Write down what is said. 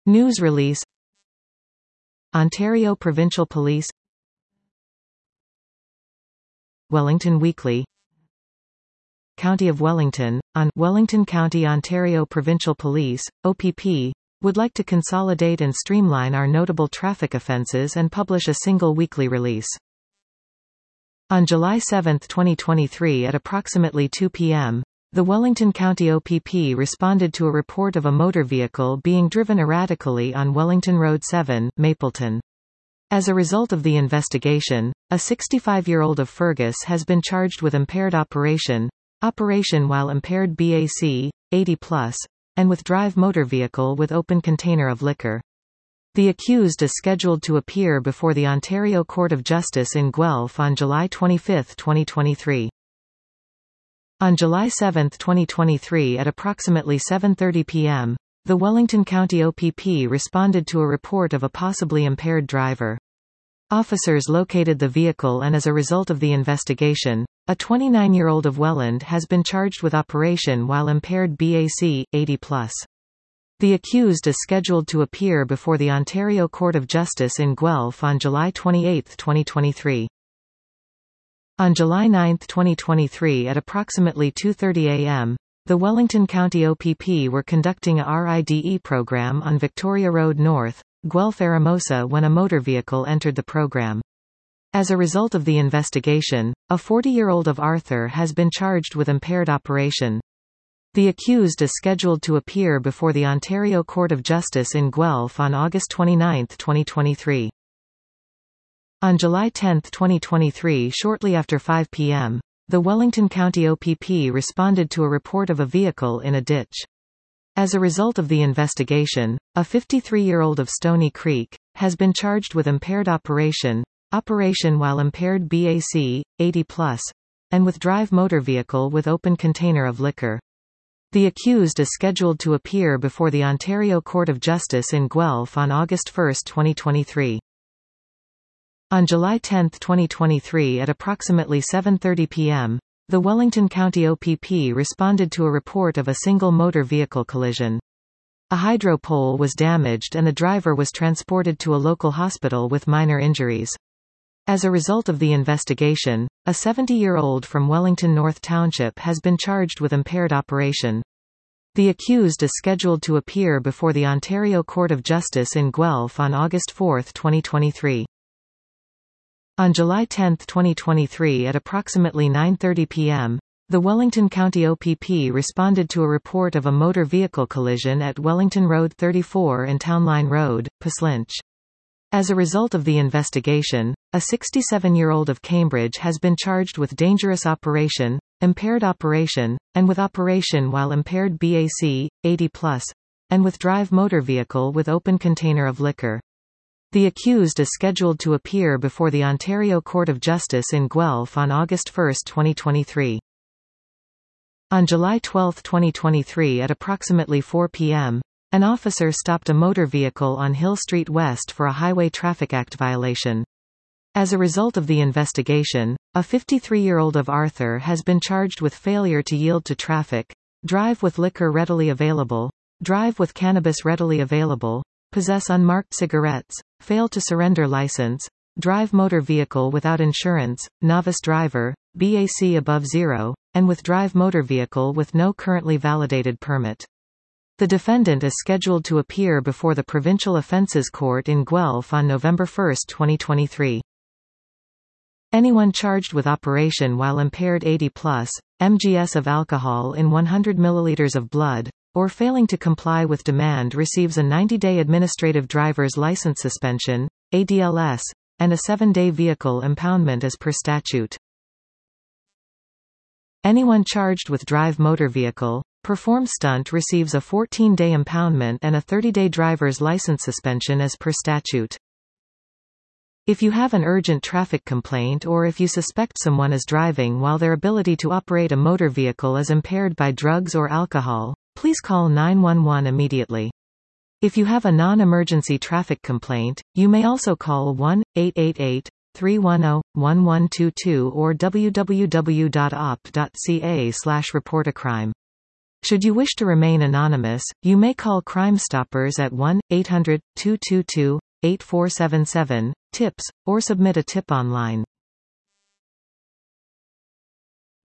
News release. Ontario Provincial Police. Wellington Weekly. County of Wellington, on Wellington County Ontario Provincial Police, OPP, would like to consolidate and streamline our notable traffic offences and publish a single weekly release. On July 7, 2023 at approximately 2 p.m., the Wellington County OPP responded to a report of a motor vehicle being driven erratically on Wellington Road 7, Mapleton. As a result of the investigation, a 65-year-old of Fergus has been charged with impaired operation while impaired BAC, 80+, and with drive motor vehicle with open container of liquor. The accused is scheduled to appear before the Ontario Court of Justice in Guelph on July 25, 2023. On July 7, 2023 at approximately 7:30 p.m., the Wellington County OPP responded to a report of a possibly impaired driver. Officers located the vehicle and as a result of the investigation, a 29-year-old of Welland has been charged with operation while impaired BAC, 80+. The accused is scheduled to appear before the Ontario Court of Justice in Guelph on July 28, 2023. On July 9, 2023 at approximately 2:30 a.m., the Wellington County OPP were conducting a RIDE program on Victoria Road North, Guelph-Eramosa when a motor vehicle entered the program. As a result of the investigation, a 40-year-old of Arthur has been charged with impaired operation. The accused is scheduled to appear before the Ontario Court of Justice in Guelph on August 29, 2023. On July 10, 2023 shortly after 5 p.m., the Wellington County OPP responded to a report of a vehicle in a ditch. As a result of the investigation, a 53-year-old of Stony Creek has been charged with impaired operation while impaired BAC, 80+, and with drive motor vehicle with open container of liquor. The accused is scheduled to appear before the Ontario Court of Justice in Guelph on August 1, 2023. On July 10, 2023 at approximately 7:30 p.m., the Wellington County OPP responded to a report of a single motor vehicle collision. A hydro pole was damaged and the driver was transported to a local hospital with minor injuries. As a result of the investigation, a 70-year-old from Wellington North Township has been charged with impaired operation. The accused is scheduled to appear before the Ontario Court of Justice in Guelph on August 4, 2023. On July 10, 2023 at approximately 9:30 p.m., the Wellington County OPP responded to a report of a motor vehicle collision at Wellington Road 34 and Townline Road, Puslinch. As a result of the investigation, a 67-year-old of Cambridge has been charged with dangerous operation, impaired operation, and with operation while impaired BAC, 80+, and with drive motor vehicle with open container of liquor. The accused is scheduled to appear before the Ontario Court of Justice in Guelph on August 1, 2023. On July 12, 2023 at approximately 4 p.m., an officer stopped a motor vehicle on Hill Street West for a Highway Traffic Act violation. As a result of the investigation, a 53-year-old of Arthur has been charged with failure to yield to traffic, drive with liquor readily available, drive with cannabis readily available, possess unmarked cigarettes, fail to surrender license, drive motor vehicle without insurance, novice driver, BAC above 0, and with drive motor vehicle with no currently validated permit. The defendant is scheduled to appear before the Provincial Offences Court in Guelph on November 1, 2023. Anyone charged with operation while impaired 80+, mgs of alcohol in 100 ml of blood, or failing to comply with demand receives a 90-day administrative driver's license suspension, ADLS, and a 7-day vehicle impoundment as per statute. Anyone charged with drive motor vehicle, perform stunt receives a 14-day impoundment and a 30-day driver's license suspension as per statute. If you have an urgent traffic complaint or if you suspect someone is driving while their ability to operate a motor vehicle is impaired by drugs or alcohol, please call 911 immediately. If you have a non-emergency traffic complaint, you may also call 1-888-310-1122 or www.op.ca/reportacrime. Should you wish to remain anonymous, you may call Crime Stoppers at 1-800-222-8477, TIPS, or submit a tip online.